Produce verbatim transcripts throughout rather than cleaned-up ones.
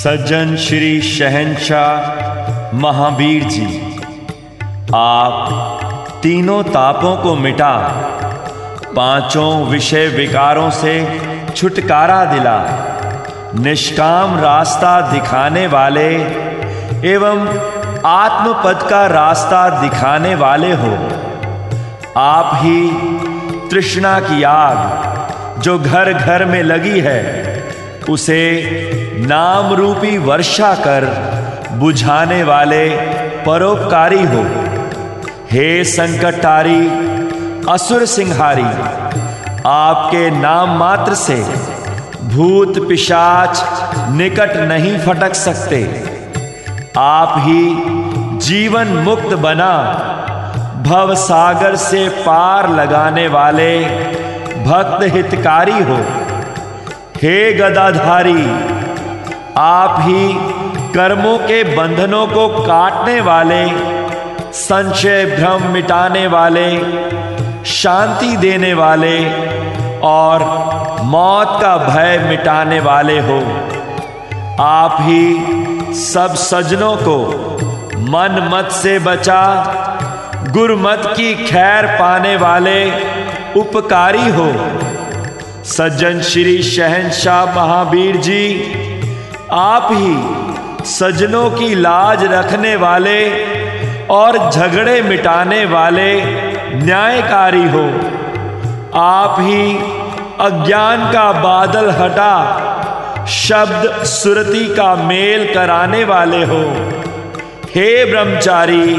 सज्जन श्री शहंशाह महावीर जी, आप तीनों तापों को मिटा पांचों विषय विकारों से छुटकारा दिला निष्काम रास्ता दिखाने वाले एवं आत्मपद का रास्ता दिखाने वाले हो। आप ही तृष्णा की आग जो घर घर में लगी है उसे नाम रूपी वर्षा कर बुझाने वाले परोपकारी हो। हे संकटहारी असुर सिंहारी, आपके नाम मात्र से भूत पिशाच निकट नहीं फटक सकते। आप ही जीवन मुक्त बना भव सागर से पार लगाने वाले भक्त हितकारी हो। हे गदाधारी, आप ही कर्मों के बंधनों को काटने वाले, संशय भ्रम मिटाने वाले, शांति देने वाले और मौत का भय मिटाने वाले हो। आप ही सब सज्जनों को मन मत से बचा गुरमत की खैर पाने वाले उपकारी हो। सज्जन श्री शहंशाह महावीर जी, आप ही सज्जनों की लाज रखने वाले और झगड़े मिटाने वाले न्यायकारी हो। आप ही अज्ञान का बादल हटा शब्द सुरति का मेल कराने वाले हो। हे ब्रह्मचारी,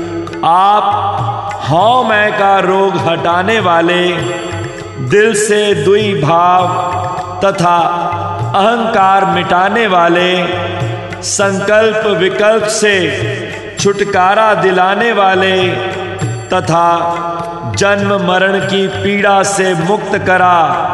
आप हौ मैं का रोग हटाने वाले, दिल से दुई भाव तथा अहंकार मिटाने वाले, संकल्प विकल्प से छुटकारा दिलाने वाले तथा जन्म मरण की पीड़ा से मुक्त करा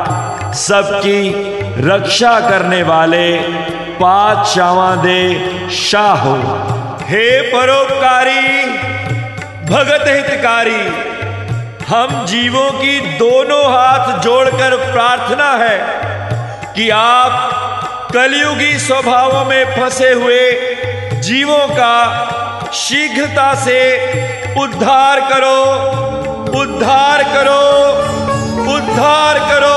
सबकी रक्षा करने वाले पातशाह दे शाह हो। हे परोपकारी भगत हितकारी, हम जीवों की दोनों हाथ जोड़कर प्रार्थना है कि आप कलयुगी स्वभावों में फंसे हुए जीवों का शीघ्रता से उद्धार करो, उद्धार करो, उद्धार करो।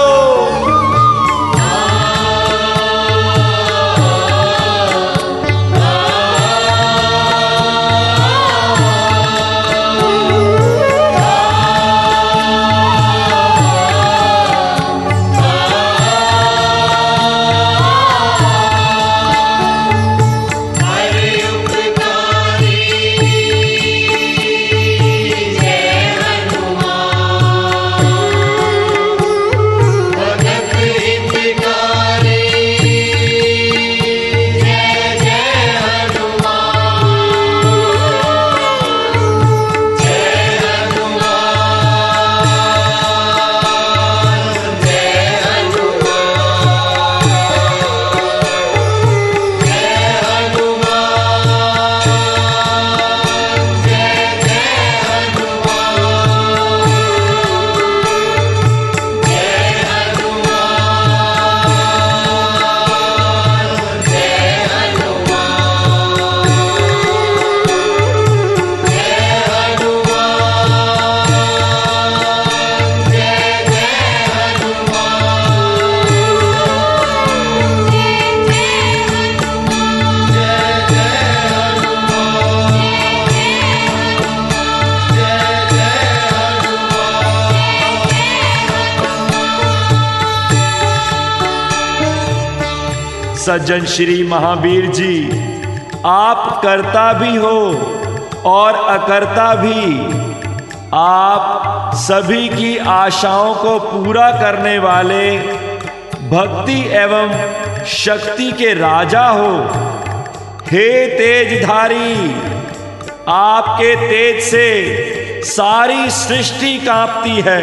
सज्जन श्री महावीर जी, आप करता भी हो और अकर्ता भी। आप सभी की आशाओं को पूरा करने वाले भक्ति एवं शक्ति के राजा हो। हे तेजधारी, आपके तेज से सारी सृष्टि कांपती है।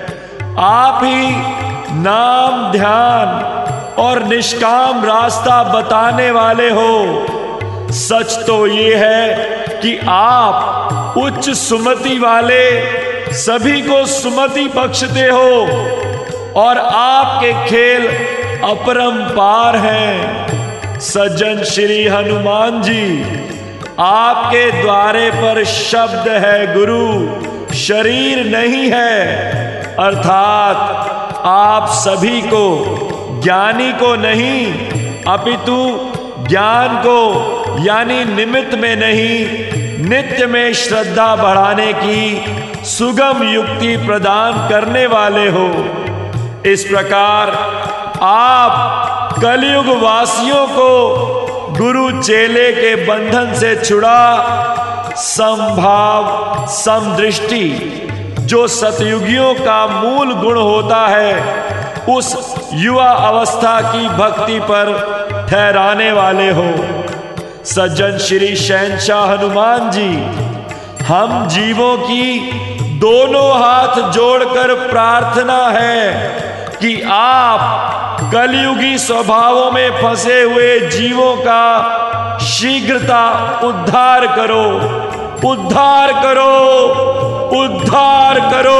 आप ही नाम ध्यान और निष्काम रास्ता बताने वाले हो। सच तो ये है कि आप उच्च सुमति वाले सभी को सुमति बख्शते हो और आपके खेल अपरंपार हैं। सज्जन श्री हनुमान जी, आपके द्वारे पर शब्द है गुरु, शरीर नहीं है। अर्थात आप सभी को, ज्ञानी को नहीं अपितु ज्ञान को यानी निमित्त में नहीं, नित्य में श्रद्धा बढ़ाने की सुगम युक्ति प्रदान करने वाले हो। इस प्रकार आप कलयुग वासियों को गुरु चेले के बंधन से छुड़ा समभाव समदृष्टि, जो सतयुगियों का मूल गुण होता है, उस युवा अवस्था की भक्ति पर ठहराने वाले हो। सज्जन श्री शहंशाह हनुमान जी, हम जीवों की दोनों हाथ जोड़कर प्रार्थना है कि आप कलयुगी स्वभावों में फंसे हुए जीवों का शीघ्रता उद्धार करो, उद्धार करो, उद्धार करो।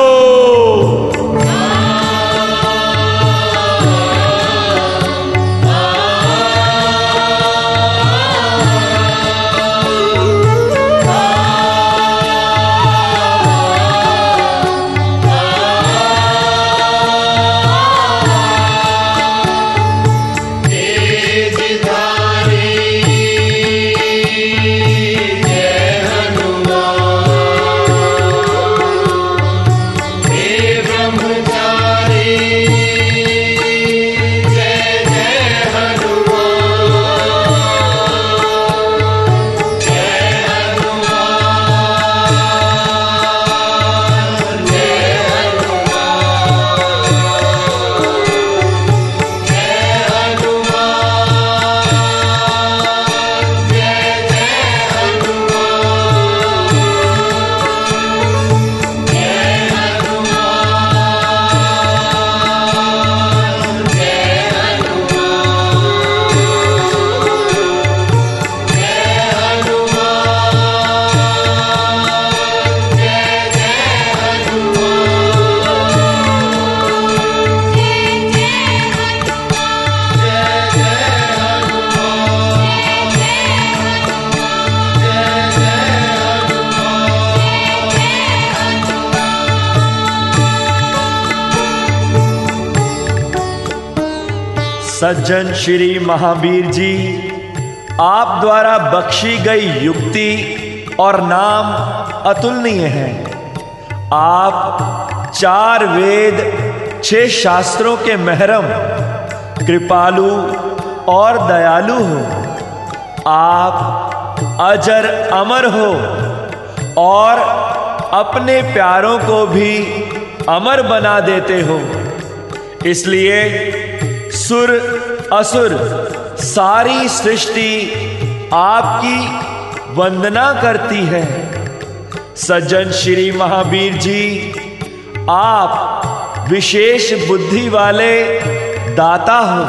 सज्जन श्री महावीर जी, आप द्वारा बख्शी गई युक्ति और नाम अतुलनीय है। आप चार वेद, छह शास्त्रों के महरम, कृपालु और दयालु हो। आप अजर अमर हो और अपने प्यारों को भी अमर बना देते हो। इसलिए सुर असुर सारी सृष्टि आपकी वंदना करती है। सज्जन श्री महावीर जी, आप विशेष बुद्धि वाले दाता हो।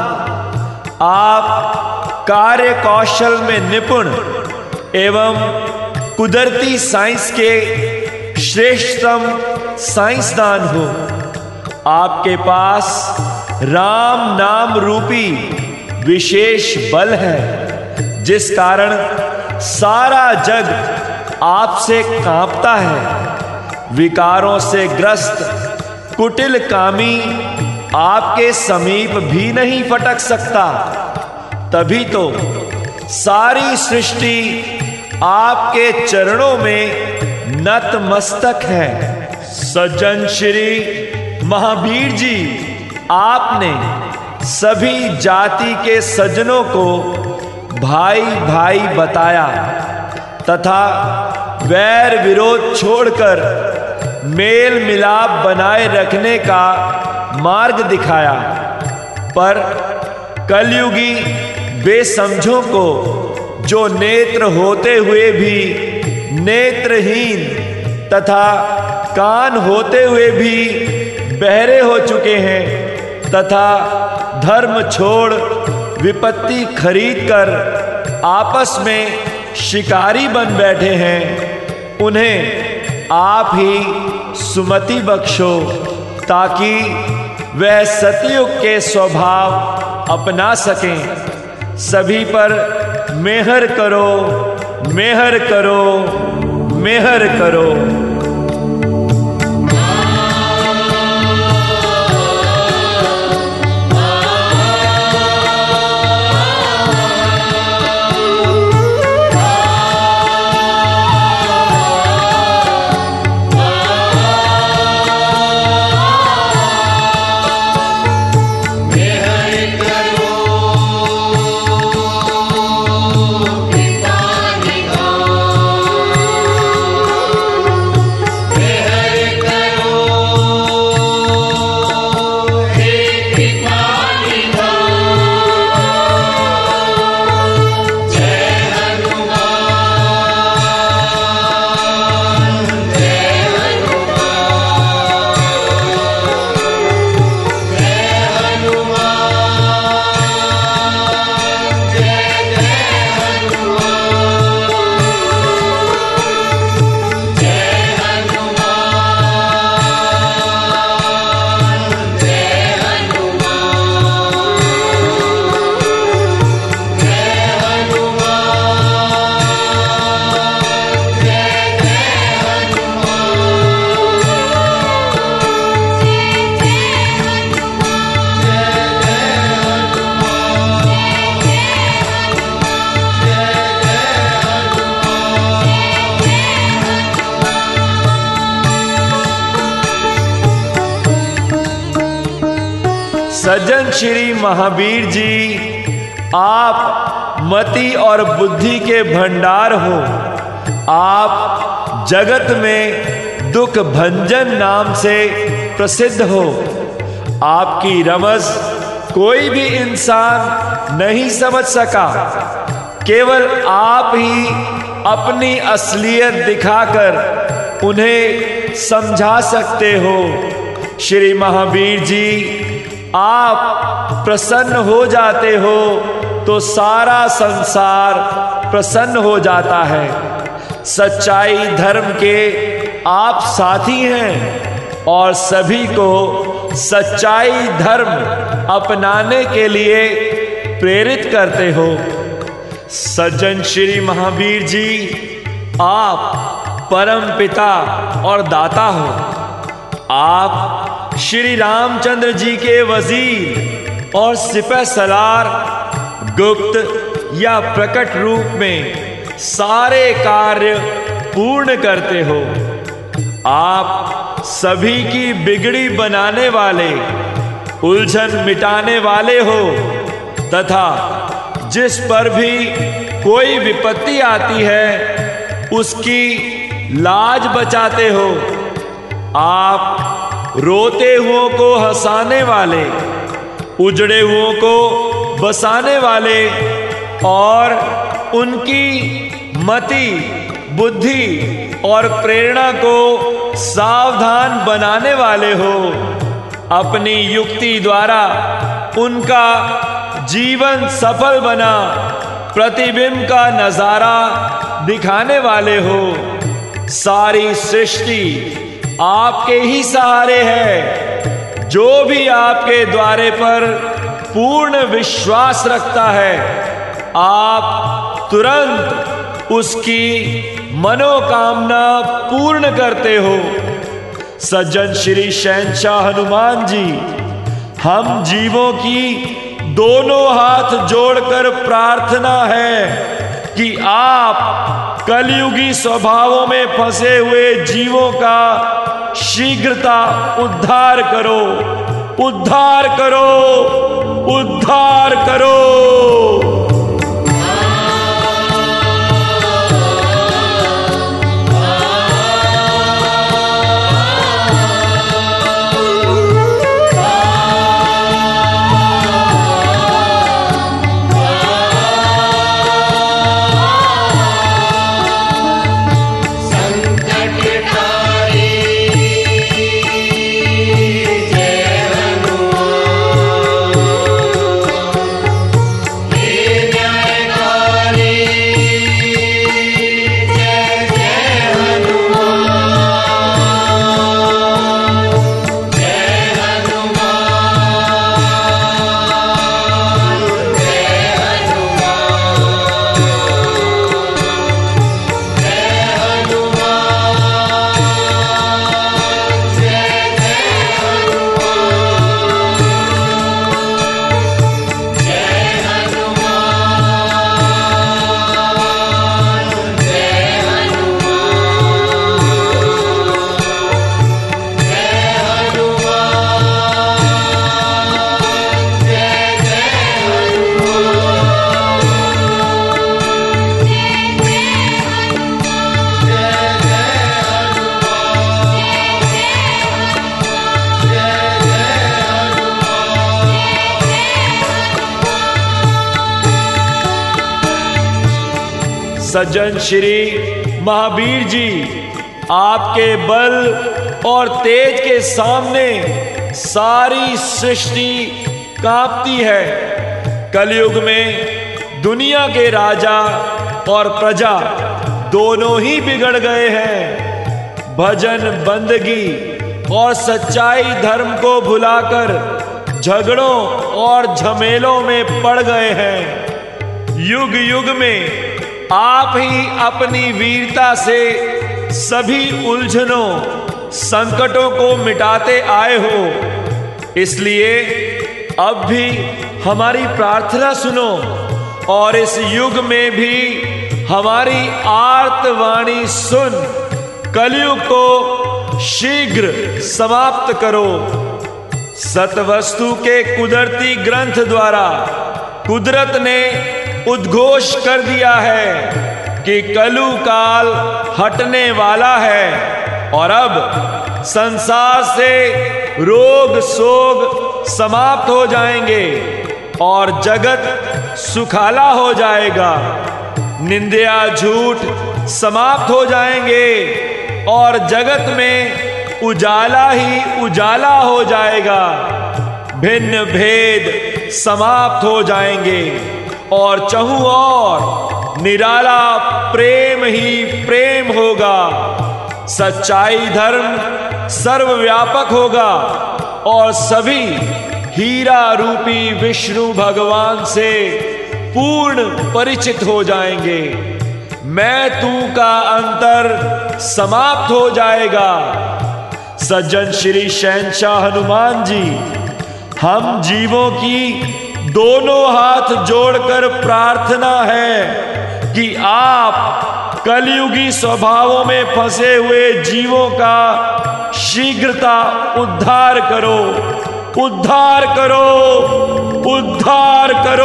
आप कार्य कौशल में निपुण एवं कुदरती साइंस के श्रेष्ठतम साइंसदान हो। आपके पास राम नाम रूपी विशेष बल है, जिस कारण सारा जग आपसे कांपता है। विकारों से ग्रस्त कुटिल कामी आपके समीप भी नहीं फटक सकता। तभी तो सारी सृष्टि आपके चरणों में नतमस्तक है। सज्जन श्री महावीर जी, आपने सभी जाति के सज्जनों को भाई भाई बताया तथा वैर विरोध छोड़कर मेल मिलाप बनाए रखने का मार्ग दिखाया। पर कलयुगी बेसमझों को, जो नेत्र होते हुए भी नेत्रहीन तथा कान होते हुए भी बहरे हो चुके हैं तथा धर्म छोड़ विपत्ति खरीदकर आपस में शिकारी बन बैठे हैं, उन्हें आप ही सुमति बख्शो, ताकि वह सतयुग के स्वभाव अपना सकें सभी पर मेहर करो, मेहर करो, मेहर करो। सज्जन श्री महावीर जी, आप मति और बुद्धि के भंडार हो। आप जगत में दुख भंजन नाम से प्रसिद्ध हो। आपकी रमज कोई भी इंसान नहीं समझ सका। केवल आप ही अपनी असलियत दिखाकर उन्हें समझा सकते हो। श्री महावीर जी, आप प्रसन्न हो जाते हो तो सारा संसार प्रसन्न हो जाता है। सच्चाई धर्म के आप साथी हैं और सभी को सच्चाई धर्म अपनाने के लिए प्रेरित करते हो। सज्जन श्री महावीर जी, आप परम पिता और दाता हो। आप श्री रामचंद्र जी के वजीर और सिपह सलार गुप्त या प्रकट रूप में सारे कार्य पूर्ण करते हो। आप सभी की बिगड़ी बनाने वाले, उलझन मिटाने वाले हो तथा जिस पर भी कोई विपत्ति आती है उसकी लाज बचाते हो। आप रोते हुओं को हंसाने वाले, उजड़े हुओं को बसाने वाले और उनकी मति, बुद्धि और प्रेरणा को सावधान बनाने वाले हो। अपनी युक्ति द्वारा उनका जीवन सफल बना प्रतिबिंब का नजारा दिखाने वाले हो। सारी सृष्टि आपके ही सहारे है। जो भी आपके द्वारे पर पूर्ण विश्वास रखता है, आप तुरंत उसकी मनोकामना पूर्ण करते हो। सज्जन श्री शहंशाह हनुमान जी, हम जीवों की दोनों हाथ जोड़कर प्रार्थना है कि आप कलयुगी स्वभावों में फंसे हुए जीवों का शीघ्रता उद्धार करो, उद्धार करो, उद्धार करो। हे सज्जन श्री महावीर जी, आपके बल और तेज के सामने सारी सृष्टि कांपती है। कलयुग में दुनिया के राजा और प्रजा दोनों ही बिगड़ गए हैं। भजन बंदगी और सच्चाई धर्म को भुलाकर झगड़ों और झमेलों में पड़ गए हैं। युग युग में आप ही अपनी वीरता से सभी उलझनों संकटों को मिटाते आए हो। इसलिए अब भी हमारी प्रार्थना सुनो और इस युग में भी हमारी आर्तवाणी सुन कलयुग को शीघ्र समाप्त करो। सतवस्तु के कुदरती ग्रंथ द्वारा कुदरत ने उद्घोष कर दिया है कि कलु काल हटने वाला है और अब संसार से रोग शोक समाप्त हो जाएंगे और जगत सुखाला हो जाएगा। निंदा झूठ समाप्त हो जाएंगे और जगत में उजाला ही उजाला हो जाएगा। भिन्न भेद समाप्त हो जाएंगे और चहु और निराला प्रेम ही प्रेम होगा। सच्चाई धर्म सर्वव्यापक होगा और सभी हीरा रूपी विष्णु भगवान से पूर्ण परिचित हो जाएंगे। मैं तू का अंतर समाप्त हो जाएगा। सज्जन श्री शहंशाह हनुमान जी, हम जीवों की दोनों हाथ जोड़कर प्रार्थना है कि आप कलयुगी स्वभावों में फंसे हुए जीवों का शीघ्रता उद्धार करो, उद्धार करो, उद्धार करो।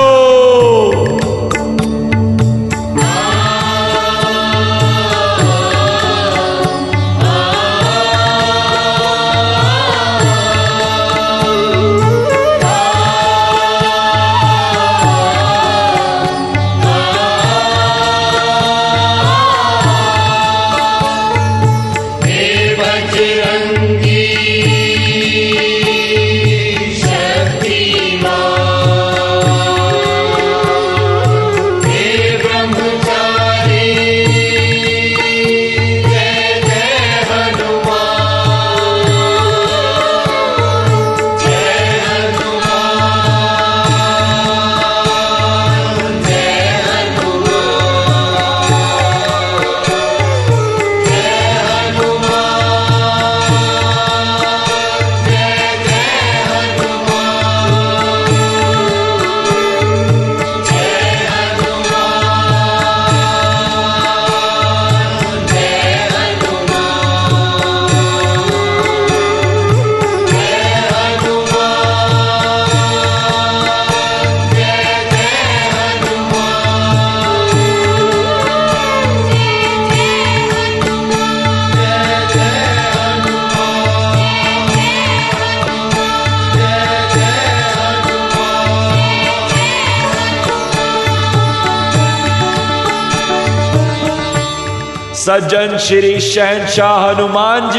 सज्जन श्री शहंशाह हनुमान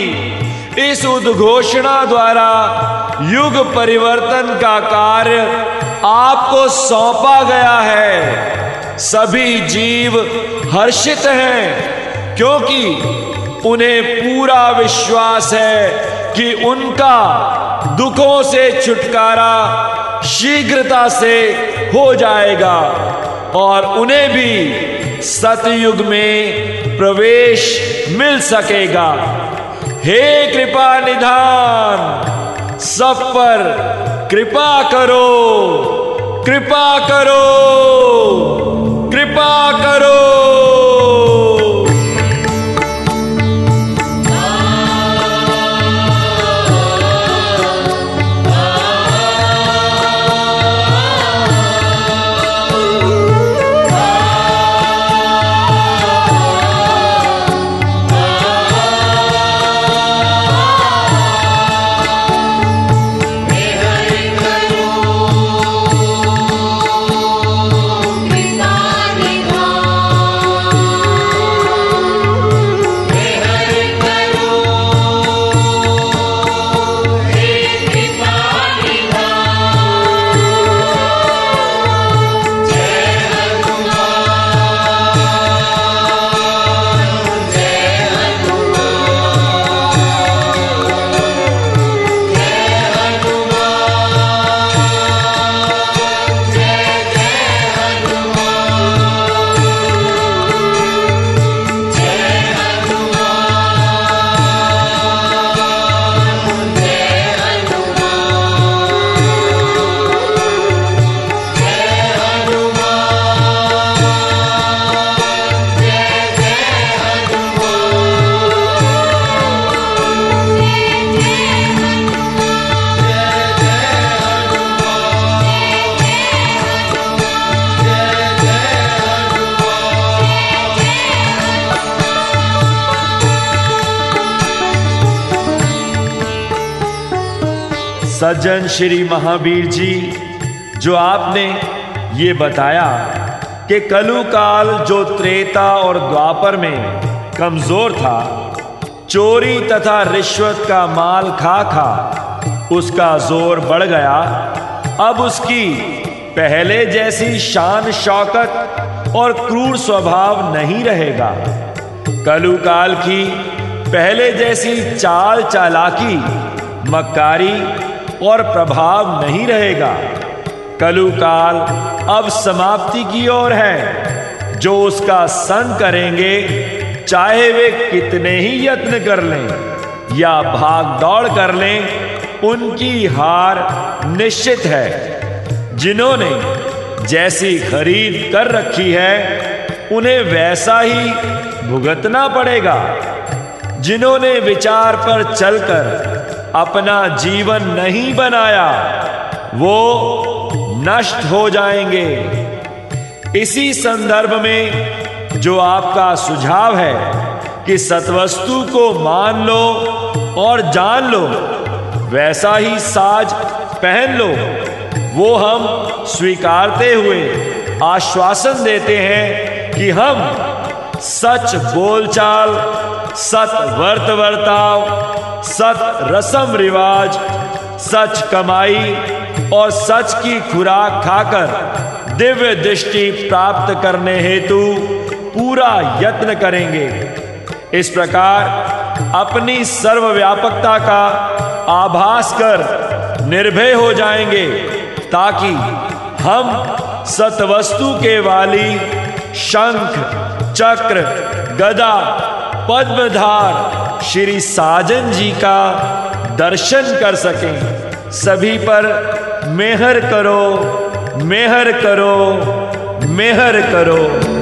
जी, इस उद्घोषणा द्वारा युग परिवर्तन का कार्य आपको सौंपा गया है। सभी जीव हर्षित हैं क्योंकि उन्हें पूरा विश्वास है कि उनका दुखों से छुटकारा शीघ्रता से हो जाएगा और उन्हें भी सतयुग में प्रवेश मिल सकेगा। हे कृपा निधान, सब पर कृपा करो, कृपा करो, कृपा करो। सज्जन श्री महावीर जी, जो आपने ये बताया कि कलु काल जो त्रेता और द्वापर में कमजोर था, चोरी तथा रिश्वत का माल खा खा उसका जोर बढ़ गया, अब उसकी पहले जैसी शान शौकत और क्रूर स्वभाव नहीं रहेगा। कलु काल की पहले जैसी चाल चालाकी, मक्कारी और प्रभाव नहीं रहेगा। कलु काल अब समाप्ति की ओर है। जो उसका संग करेंगे, चाहे वे कितने ही यत्न कर लें या भाग दौड़ कर लें, उनकी हार निश्चित है। जिन्होंने जैसी खरीद कर रखी है, उन्हें वैसा ही भुगतना पड़ेगा। जिन्होंने विचार पर चलकर अपना जीवन नहीं बनाया, वो नष्ट हो जाएंगे। इसी संदर्भ में जो आपका सुझाव है कि सत्वस्तु को मान लो और जान लो, वैसा ही साज पहन लो, वो हम स्वीकारते हुए आश्वासन देते हैं कि हम सच बोलचाल, सत वर्त वर्ताव, सत रस्म रिवाज, सच कमाई और सच की खुराक खाकर दिव्य दृष्टि प्राप्त करने हेतु पूरा यत्न करेंगे। इस प्रकार अपनी सर्वव्यापकता का आभास कर निर्भय हो जाएंगे, ताकि हम सतवस्तु के वाली शंख, चक्र, गदा, पद्मधार श्री साजन जी का दर्शन कर सकें। सभी पर मेहर करो, मेहर करो, मेहर करो।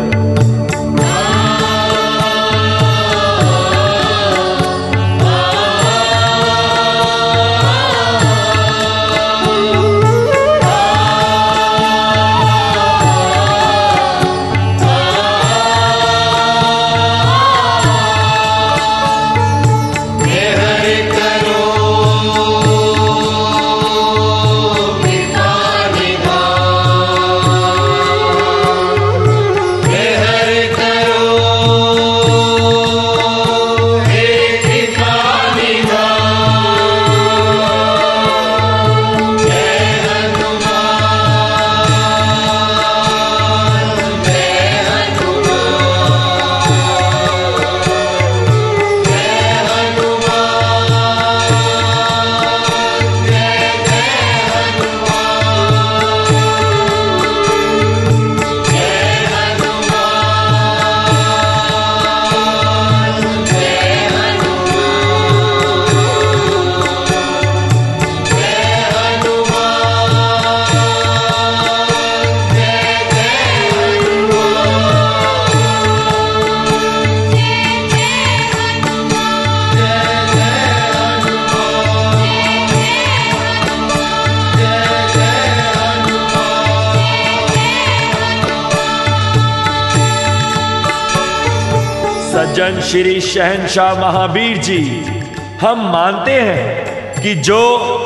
सज्जन श्री शहंशाह महावीर जी, हम मानते हैं कि जो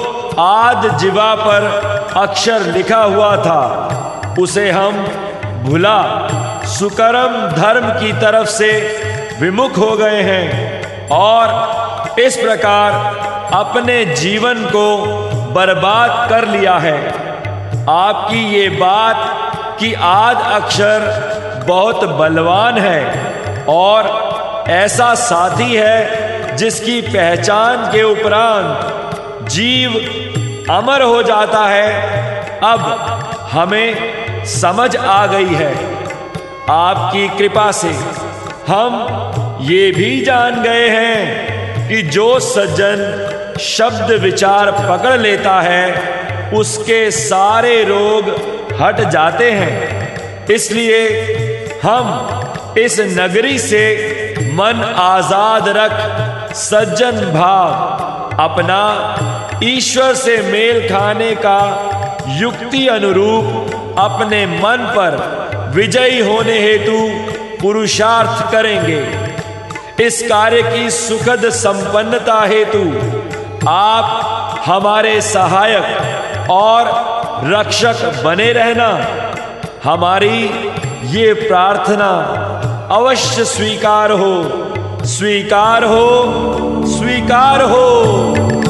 आद जीवा पर अक्षर लिखा हुआ था, उसे हम भुला सुकर्म धर्म की तरफ से विमुख हो गए हैं और इस प्रकार अपने जीवन को बर्बाद कर लिया है। आपकी ये बात कि आद अक्षर बहुत बलवान है और ऐसा साथी है जिसकी पहचान के उपरांत जीव अमर हो जाता है, अब हमें समझ आ गई है। आपकी कृपा से हम ये भी जान गए हैं कि जो सज्जन शब्द विचार पकड़ लेता है, उसके सारे रोग हट जाते हैं। इसलिए हम इस नगरी से मन आजाद रख सज्जन भाव अपना ईश्वर से मेल खाने का युक्ति अनुरूप अपने मन पर विजयी होने हेतु पुरुषार्थ करेंगे। इस कार्य की सुखद संपन्नता हेतु आप हमारे सहायक और रक्षक बने रहना। हमारी ये प्रार्थना अवश्य स्वीकार हो, स्वीकार हो, स्वीकार हो।